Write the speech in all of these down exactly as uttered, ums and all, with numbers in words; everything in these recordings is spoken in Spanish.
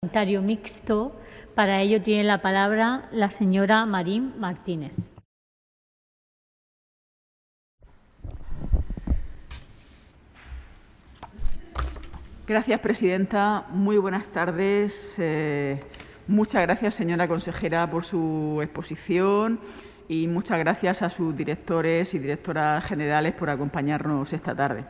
Parlamentario mixto. Para ello tiene la palabra la señora Marín Martínez. Gracias, presidenta. Muy buenas tardes. Eh, muchas gracias, señora consejera, por su exposición y muchas gracias a sus directores y directoras generales por acompañarnos esta tarde.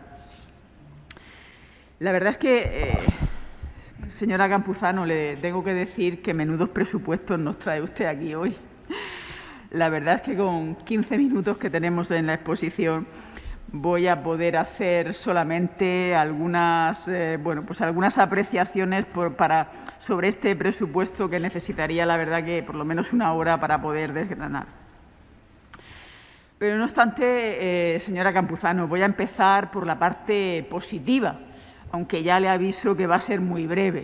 La verdad es que, eh, señora Campuzano, le tengo que decir que menudos presupuestos nos trae usted aquí hoy. La verdad es que con quince minutos que tenemos en la exposición voy a poder hacer solamente algunas, eh, bueno, pues algunas apreciaciones por, para, sobre este presupuesto que necesitaría, la verdad, que por lo menos una hora para poder desgranar. Pero no obstante, eh, señora Campuzano, voy a empezar por la parte positiva, aunque ya le aviso que va a ser muy breve.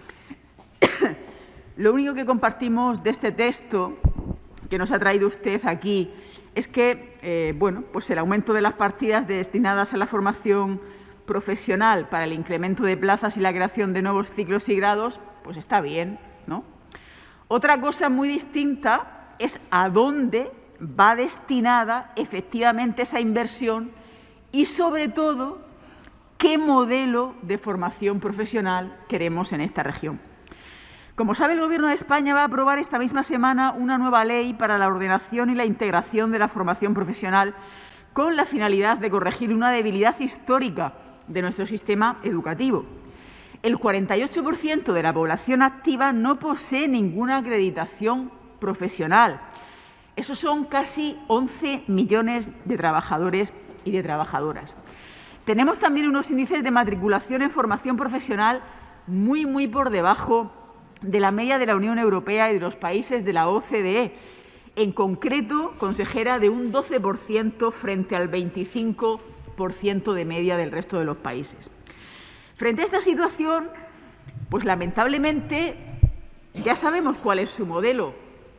Lo único que compartimos de este texto que nos ha traído usted aquí es que eh, bueno, pues el aumento de las partidas destinadas a la formación profesional para el incremento de plazas y la creación de nuevos ciclos y grados, pues está bien, ¿no? Otra cosa muy distinta es a dónde va destinada efectivamente esa inversión y, sobre todo, qué modelo de formación profesional queremos en esta región. Como sabe, el Gobierno de España va a aprobar esta misma semana una nueva ley para la ordenación y la integración de la formación profesional con la finalidad de corregir una debilidad histórica de nuestro sistema educativo. El cuarenta y ocho por ciento de la población activa no posee ninguna acreditación profesional. Esos son casi once millones de trabajadores y de trabajadoras. Tenemos también unos índices de matriculación en formación profesional muy, muy por debajo de la media de la Unión Europea y de los países de la O C D E. En concreto, consejera, de un doce por ciento frente al veinticinco por ciento de media del resto de los países. Frente a esta situación, pues lamentablemente ya sabemos cuál es su modelo: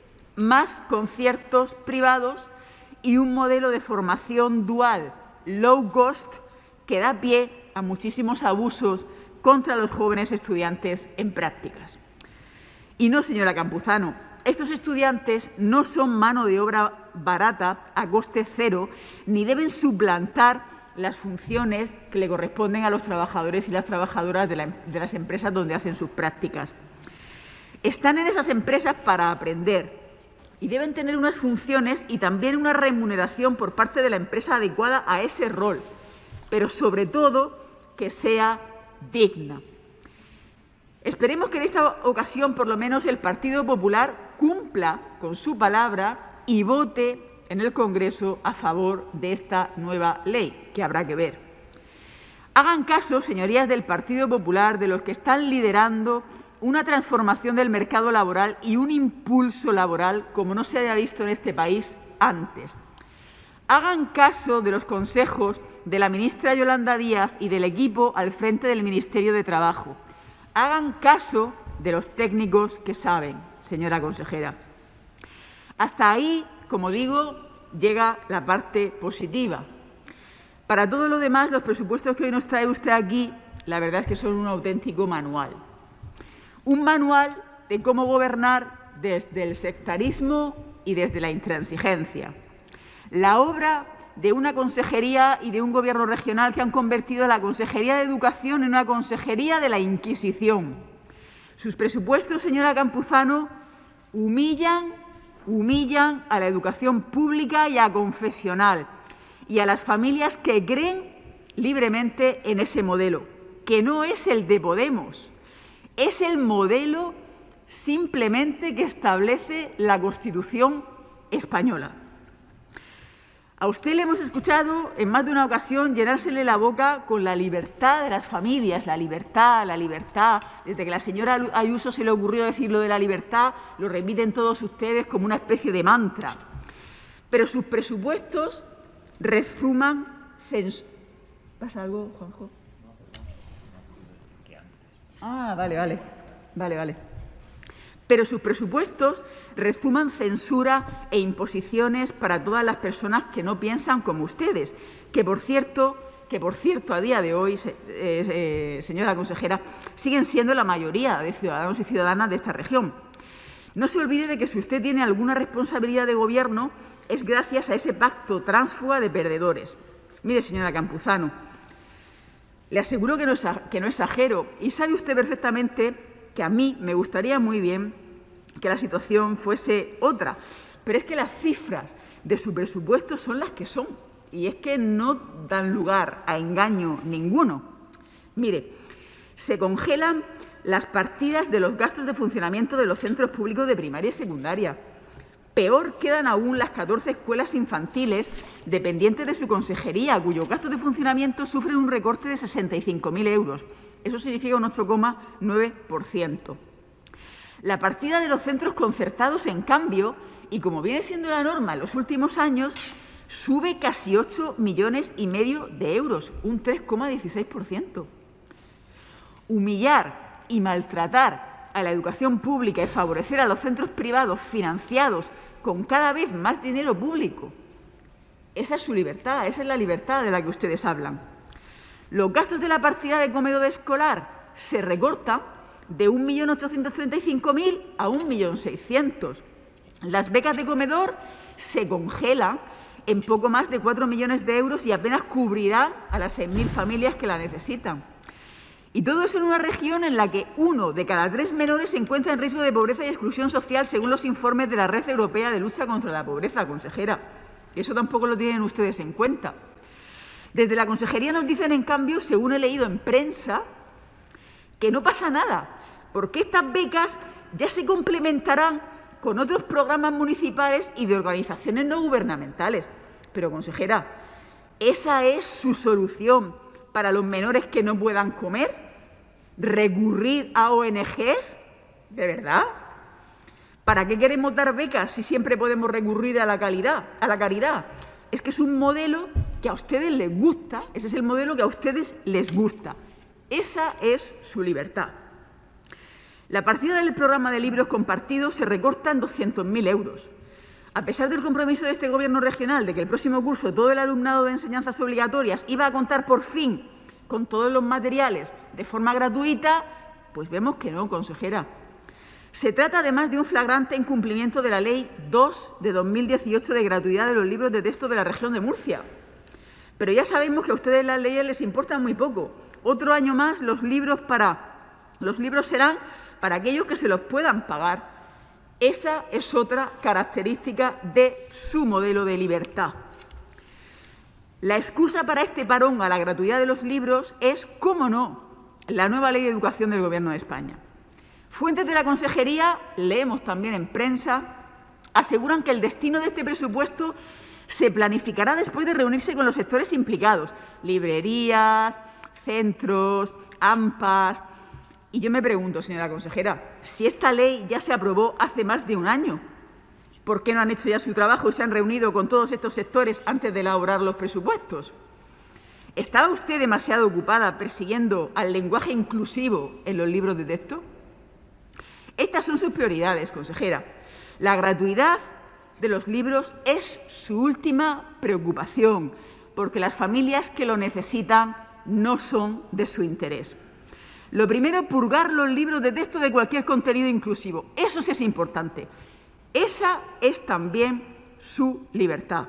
más conciertos privados y un modelo de formación dual low cost que da pie a muchísimos abusos contra los jóvenes estudiantes en prácticas. Y no, señora Campuzano, estos estudiantes no son mano de obra barata a coste cero, ni deben suplantar las funciones que le corresponden a los trabajadores y las trabajadoras de, la, de las empresas donde hacen sus prácticas. Están en esas empresas para aprender y deben tener unas funciones y también una remuneración por parte de la empresa adecuada a ese rol, pero sobre todo que sea digna. Esperemos que en esta ocasión, por lo menos, el Partido Popular cumpla con su palabra y vote en el Congreso a favor de esta nueva ley, que habrá que ver. Hagan caso, señorías del Partido Popular, de los que están liderando una transformación del mercado laboral y un impulso laboral como no se haya visto en este país antes. Hagan caso de los consejos de la ministra Yolanda Díaz y del equipo al frente del Ministerio de Trabajo. Hagan caso de los técnicos que saben, señora consejera. Hasta ahí, como digo, llega la parte positiva. Para todo lo demás, los presupuestos que hoy nos trae usted aquí, la verdad es que son un auténtico manual. Un manual de cómo gobernar desde el sectarismo y desde la intransigencia. La obra de una consejería y de un gobierno regional que han convertido a la Consejería de Educación en una consejería de la Inquisición. Sus presupuestos, señora Campuzano, humillan, humillan a la educación pública y a confesional y a las familias que creen libremente en ese modelo, que no es el de Podemos, es el modelo simplemente que establece la Constitución española. A usted le hemos escuchado en más de una ocasión llenársele la boca con la libertad de las familias, la libertad, la libertad. Desde que la señora Ayuso se le ocurrió decir lo de la libertad, lo repiten todos ustedes como una especie de mantra. Pero sus presupuestos rezuman censura. ¿Pasa algo, Juanjo? Ah, vale, vale, vale, vale. Pero sus presupuestos rezuman censura e imposiciones para todas las personas que no piensan como ustedes, que, por cierto, que, por cierto, a día de hoy, eh, eh, señora consejera, siguen siendo la mayoría de ciudadanos y ciudadanas de esta región. No se olvide de que si usted tiene alguna responsabilidad de gobierno, es gracias a ese pacto tránsfuga de perdedores. Mire, señora Campuzano, le aseguro que no, que no exagero, y sabe usted perfectamente que a mí me gustaría muy bien que la situación fuese otra, pero es que las cifras de su presupuesto son las que son, y es que no dan lugar a engaño ninguno. Mire, se congelan las partidas de los gastos de funcionamiento de los centros públicos de primaria y secundaria. Peor quedan aún las catorce escuelas infantiles dependientes de su consejería, cuyos gastos de funcionamiento sufren un recorte de sesenta y cinco mil euros. Eso significa un ocho coma nueve por ciento. La partida de los centros concertados, en cambio, y como viene siendo la norma en los últimos años, sube casi ocho millones y medio de euros, un tres coma dieciséis por ciento. Humillar y maltratar a la educación pública y favorecer a los centros privados financiados con cada vez más dinero público. Esa es su libertad, esa es la libertad de la que ustedes hablan. Los gastos de la partida de comedor escolar se recortan de un millón ochocientos treinta y cinco mil a un millón seiscientos mil. Las becas de comedor se congelan en poco más de cuatro millones de euros y apenas cubrirán a las seis mil familias que la necesitan. Y todo eso en una región en la que uno de cada tres menores se encuentra en riesgo de pobreza y exclusión social, según los informes de la Red Europea de Lucha contra la Pobreza, consejera. Eso tampoco lo tienen ustedes en cuenta. Desde la consejería nos dicen, en cambio, según he leído en prensa, que no pasa nada, porque estas becas ya se complementarán con otros programas municipales y de organizaciones no gubernamentales. Pero, consejera, ¿esa es su solución para los menores que no puedan comer? ¿Recurrir a O N Ges? ¿De verdad? ¿Para qué queremos dar becas si siempre podemos recurrir a la calidad, a la caridad? Es que es un modelo que a ustedes les gusta, ese es el modelo que a ustedes les gusta. Esa es su libertad. La partida del programa de libros compartidos se recorta en doscientos mil euros. A pesar del compromiso de este Gobierno regional de que el próximo curso todo el alumnado de enseñanzas obligatorias iba a contar por fin con todos los materiales de forma gratuita, pues vemos que no, consejera. Se trata además de un flagrante incumplimiento de la Ley dos de dos mil dieciocho de gratuidad de los libros de texto de la región de Murcia. Pero ya sabemos que a ustedes las leyes les importan muy poco. Otro año más los libros, para, los libros serán para aquellos que se los puedan pagar. Esa es otra característica de su modelo de libertad. La excusa para este parón a la gratuidad de los libros es, cómo no, la nueva Ley de Educación del Gobierno de España. Fuentes de la consejería, leemos también en prensa, aseguran que el destino de este presupuesto se planificará después de reunirse con los sectores implicados, librerías, centros, A M P As. Y yo me pregunto, señora consejera, si esta ley ya se aprobó hace más de un año, ¿por qué no han hecho ya su trabajo y se han reunido con todos estos sectores antes de elaborar los presupuestos? ¿Estaba usted demasiado ocupada persiguiendo al lenguaje inclusivo en los libros de texto? Estas son sus prioridades, consejera. La gratuidad de los libros es su última preocupación, porque las familias que lo necesitan no son de su interés. Lo primero, purgar los libros de texto de cualquier contenido inclusivo. Eso sí es importante. Esa es también su libertad.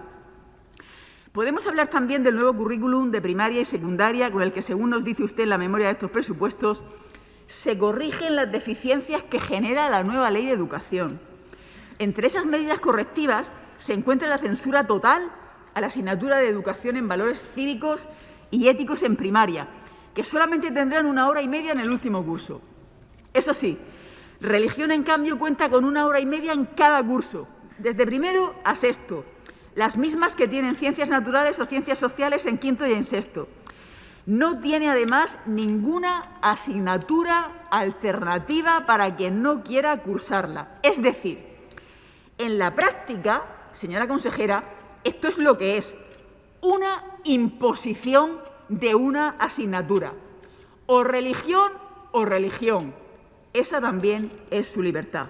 Podemos hablar también del nuevo currículum de primaria y secundaria, con el que, según nos dice usted en la memoria de estos presupuestos, se corrigen las deficiencias que genera la nueva Ley de Educación. Entre esas medidas correctivas se encuentra la censura total a la asignatura de Educación en Valores Cívicos y Éticos en primaria, que solamente tendrán una hora y media en el último curso. Eso sí, religión, en cambio, cuenta con una hora y media en cada curso, desde primero a sexto, las mismas que tienen ciencias naturales o ciencias sociales en quinto y en sexto. No tiene, además, ninguna asignatura alternativa para quien no quiera cursarla. Es decir, en la práctica, señora consejera, esto es lo que es una imposición de una asignatura, o religión o religión. Esa también es su libertad.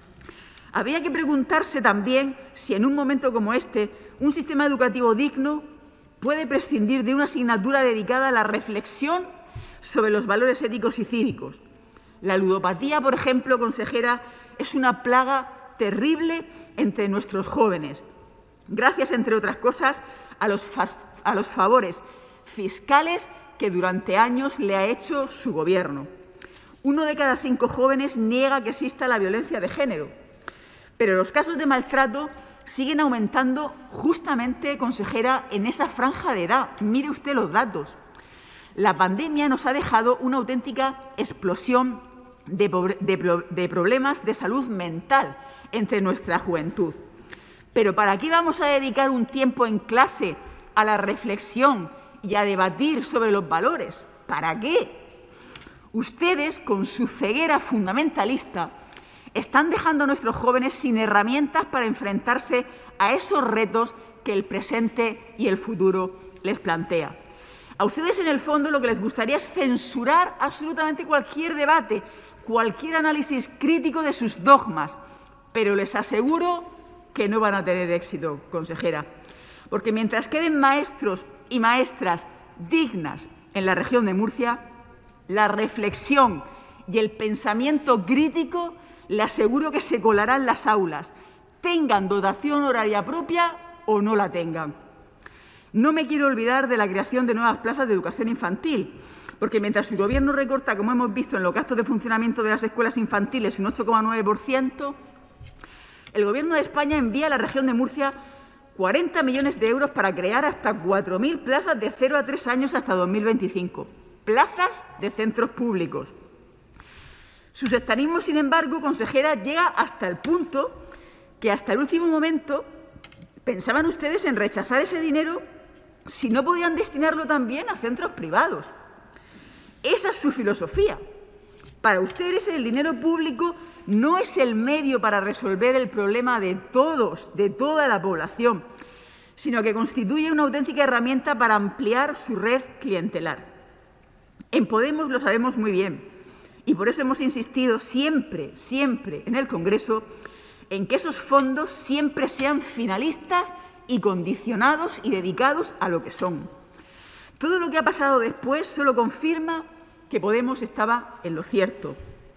Habría que preguntarse también si en un momento como este un sistema educativo digno puede prescindir de una asignatura dedicada a la reflexión sobre los valores éticos y cívicos. La ludopatía, por ejemplo, consejera, es una plaga terrible entre nuestros jóvenes, gracias, entre otras cosas, a los, a los favores fiscales que durante años le ha hecho su Gobierno. Uno de cada cinco jóvenes niega que exista la violencia de género, pero los casos de maltrato siguen aumentando justamente, consejera, en esa franja de edad. Mire usted los datos. La pandemia nos ha dejado una auténtica explosión de, de, de problemas de salud mental entre nuestra juventud. Pero ¿para qué vamos a dedicar un tiempo en clase a la reflexión y a debatir sobre los valores? ¿Para qué? Ustedes, con su ceguera fundamentalista, están dejando a nuestros jóvenes sin herramientas para enfrentarse a esos retos que el presente y el futuro les plantea. A ustedes, en el fondo, lo que les gustaría es censurar absolutamente cualquier debate, cualquier análisis crítico de sus dogmas, pero les aseguro que no van a tener éxito, consejera, porque mientras queden maestros y maestras dignas en la región de Murcia, la reflexión y el pensamiento crítico le aseguro que se colarán en las aulas, tengan dotación horaria propia o no la tengan. No me quiero olvidar de la creación de nuevas plazas de educación infantil, porque mientras su Gobierno recorta, como hemos visto, en los gastos de funcionamiento de las escuelas infantiles un ocho coma nueve por ciento, el Gobierno de España envía a la región de Murcia cuarenta millones de euros para crear hasta cuatro mil plazas de cero a tres años hasta dos mil veinticinco. Plazas de centros públicos. Su sectarismo, sin embargo, consejera, llega hasta el punto que hasta el último momento pensaban ustedes en rechazar ese dinero si no podían destinarlo también a centros privados. Esa es su filosofía. Para ustedes el dinero público no es el medio para resolver el problema de todos, de toda la población, sino que constituye una auténtica herramienta para ampliar su red clientelar. En Podemos lo sabemos muy bien y por eso hemos insistido siempre, siempre en el Congreso en que esos fondos siempre sean finalistas y condicionados y dedicados a lo que son. Todo lo que ha pasado después solo confirma que Podemos estaba en lo cierto.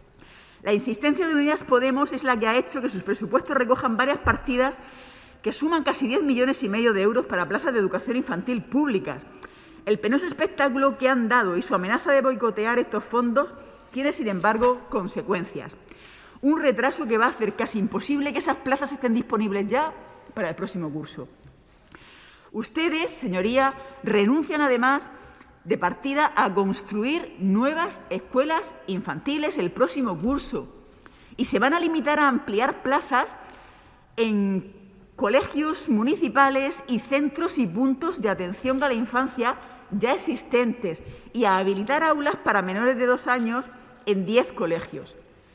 La insistencia de Unidas Podemos es la que ha hecho que sus presupuestos recojan varias partidas que suman casi diez millones y medio de euros para plazas de educación infantil públicas. El penoso espectáculo que han dado y su amenaza de boicotear estos fondos tiene, sin embargo, consecuencias. Un retraso que va a hacer casi imposible que esas plazas estén disponibles ya para el próximo curso. Ustedes, señoría, renuncian además de partida a construir nuevas escuelas infantiles el próximo curso y se van a limitar a ampliar plazas en colegios municipales y centros y puntos de atención a la infancia ya existentes y a habilitar aulas para menores de dos años en diez colegios.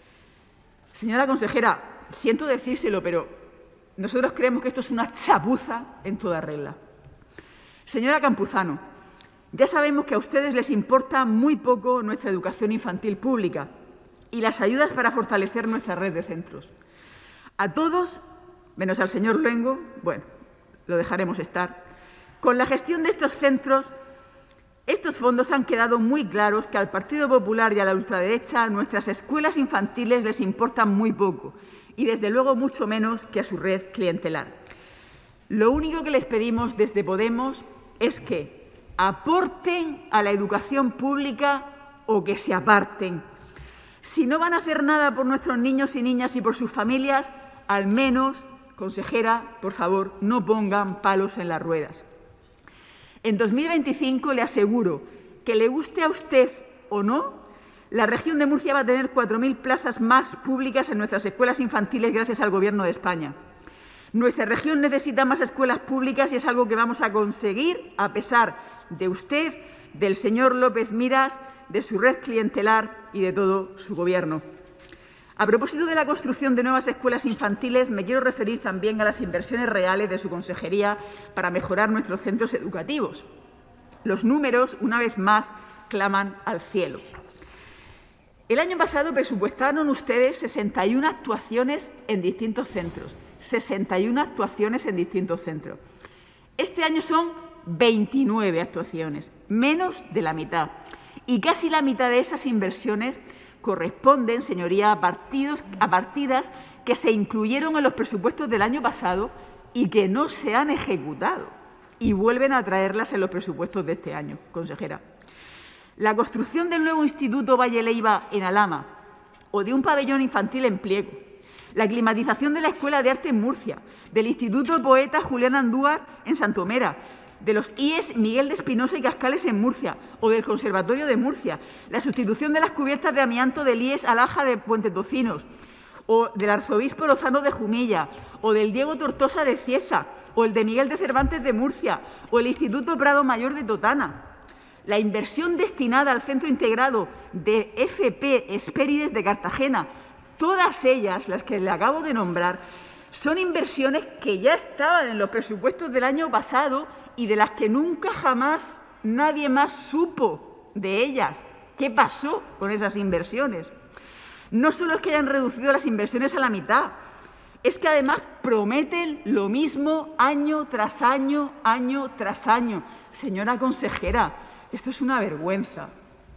Señora consejera, siento decírselo, pero nosotros creemos que esto es una chapuza en toda regla. Señora Campuzano, ya sabemos que a ustedes les importa muy poco nuestra educación infantil pública y las ayudas para fortalecer nuestra red de centros. A todos, menos al señor Luengo, bueno, lo dejaremos estar, con la gestión de estos centros, estos fondos han quedado muy claros que al Partido Popular y a la ultraderecha nuestras escuelas infantiles les importan muy poco y, desde luego, mucho menos que a su red clientelar. Lo único que les pedimos desde Podemos es que aporten a la educación pública o que se aparten. Si no van a hacer nada por nuestros niños y niñas y por sus familias, al menos, consejera, por favor, no pongan palos en las ruedas. En dos mil veinticinco le aseguro que, le guste a usted o no, la región de Murcia va a tener cuatro mil plazas más públicas en nuestras escuelas infantiles gracias al Gobierno de España. Nuestra región necesita más escuelas públicas y es algo que vamos a conseguir a pesar de usted, del señor López Miras, de su red clientelar y de todo su Gobierno. A propósito de la construcción de nuevas escuelas infantiles, me quiero referir también a las inversiones reales de su consejería para mejorar nuestros centros educativos. Los números, una vez más, claman al cielo. El año pasado presupuestaron ustedes sesenta y una actuaciones en distintos centros. sesenta y una actuaciones en distintos centros. Este año son veintinueve actuaciones, menos de la mitad. Y casi la mitad de esas inversiones corresponden, señoría, a, partidos, a partidas que se incluyeron en los presupuestos del año pasado y que no se han ejecutado. Y vuelven a traerlas en los presupuestos de este año, consejera. La construcción del nuevo Instituto Valle Leiva en Alhama o de un pabellón infantil en Pliego, la climatización de la Escuela de Arte en Murcia, del Instituto Poeta Julián Andújar en Santomera, de los I E S Miguel de Espinosa y Cascales en Murcia o del Conservatorio de Murcia, la sustitución de las cubiertas de amianto del I E S Alaja de Puente Tocinos o del Arzobispo Lozano de Jumilla o del Diego Tortosa de Cieza o el de Miguel de Cervantes de Murcia o el Instituto Prado Mayor de Totana. La inversión destinada al Centro Integrado de F P Hespérides de Cartagena, todas ellas, las que le acabo de nombrar, son inversiones que ya estaban en los presupuestos del año pasado y de las que nunca jamás nadie más supo de ellas. ¿Qué pasó con esas inversiones? No solo es que hayan reducido las inversiones a la mitad, es que además prometen lo mismo año tras año, año tras año. Señora consejera, esto es una vergüenza.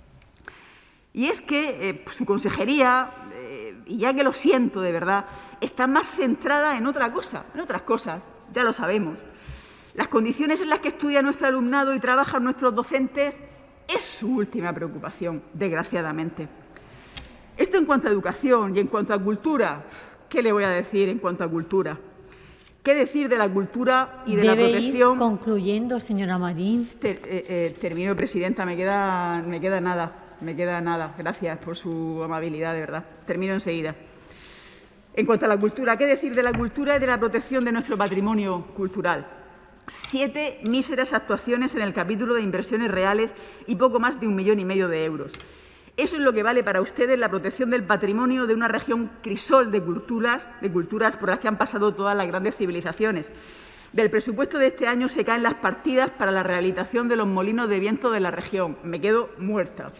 Y es que eh, su consejería, eh, y ya que lo siento de verdad, está más centrada en otra cosa, en otras cosas, ya lo sabemos. Las condiciones en las que estudia nuestro alumnado y trabajan nuestros docentes es su última preocupación, desgraciadamente. Esto en cuanto a educación y en cuanto a cultura, ¿qué le voy a decir en cuanto a cultura? ¿Qué decir de la cultura y de Debe la protección? Ir concluyendo, señora Marín. Ter, eh, eh, termino, presidenta. Me queda, me queda nada. Me queda nada. Gracias por su amabilidad, de verdad. Termino enseguida. En cuanto a la cultura, ¿qué decir de la cultura y de la protección de nuestro patrimonio cultural? Siete míseras actuaciones en el capítulo de inversiones reales y poco más de un millón y medio de euros. Eso es lo que vale para ustedes la protección del patrimonio de una región crisol de culturas, de culturas por las que han pasado todas las grandes civilizaciones. Del presupuesto de este año se caen las partidas para la rehabilitación de los molinos de viento de la región. Me quedo muerta.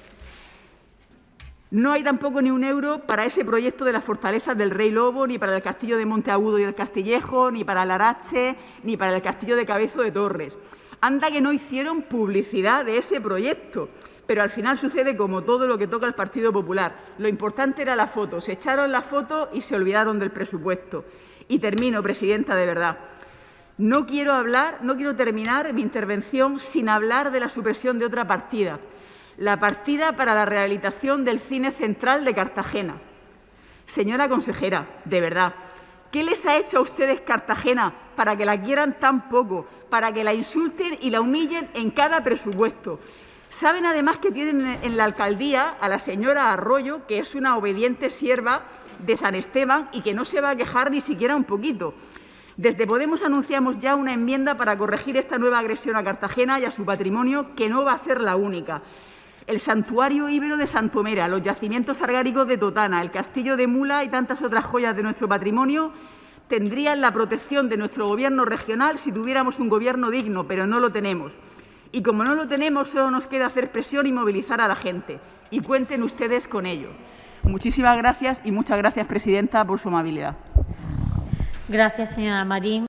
No hay tampoco ni un euro para ese proyecto de las fortalezas del Rey Lobo, ni para el castillo de Monteagudo y el Castillejo, ni para el Arache, ni para el castillo de Cabezo de Torres. Anda que no hicieron publicidad de ese proyecto. Pero al final sucede como todo lo que toca el Partido Popular. Lo importante era la foto. Se echaron la foto y se olvidaron del presupuesto. Y termino, presidenta, de verdad. No quiero hablar, no quiero terminar mi intervención sin hablar de la supresión de otra partida. La partida para la rehabilitación del Cine Central de Cartagena. Señora consejera, de verdad, ¿qué les ha hecho a ustedes Cartagena para que la quieran tan poco, para que la insulten y la humillen en cada presupuesto? Saben además que tienen en la alcaldía a la señora Arroyo, que es una obediente sierva de San Esteban y que no se va a quejar ni siquiera un poquito. Desde Podemos anunciamos ya una enmienda para corregir esta nueva agresión a Cartagena y a su patrimonio, que no va a ser la única. El Santuario Íbero de Santomera, los yacimientos argáricos de Totana, el Castillo de Mula y tantas otras joyas de nuestro patrimonio tendrían la protección de nuestro Gobierno regional si tuviéramos un Gobierno digno, pero no lo tenemos. Y como no lo tenemos, solo nos queda hacer presión y movilizar a la gente. Y cuenten ustedes con ello. Muchísimas gracias y muchas gracias, presidenta, por su amabilidad. Gracias, señora Marín.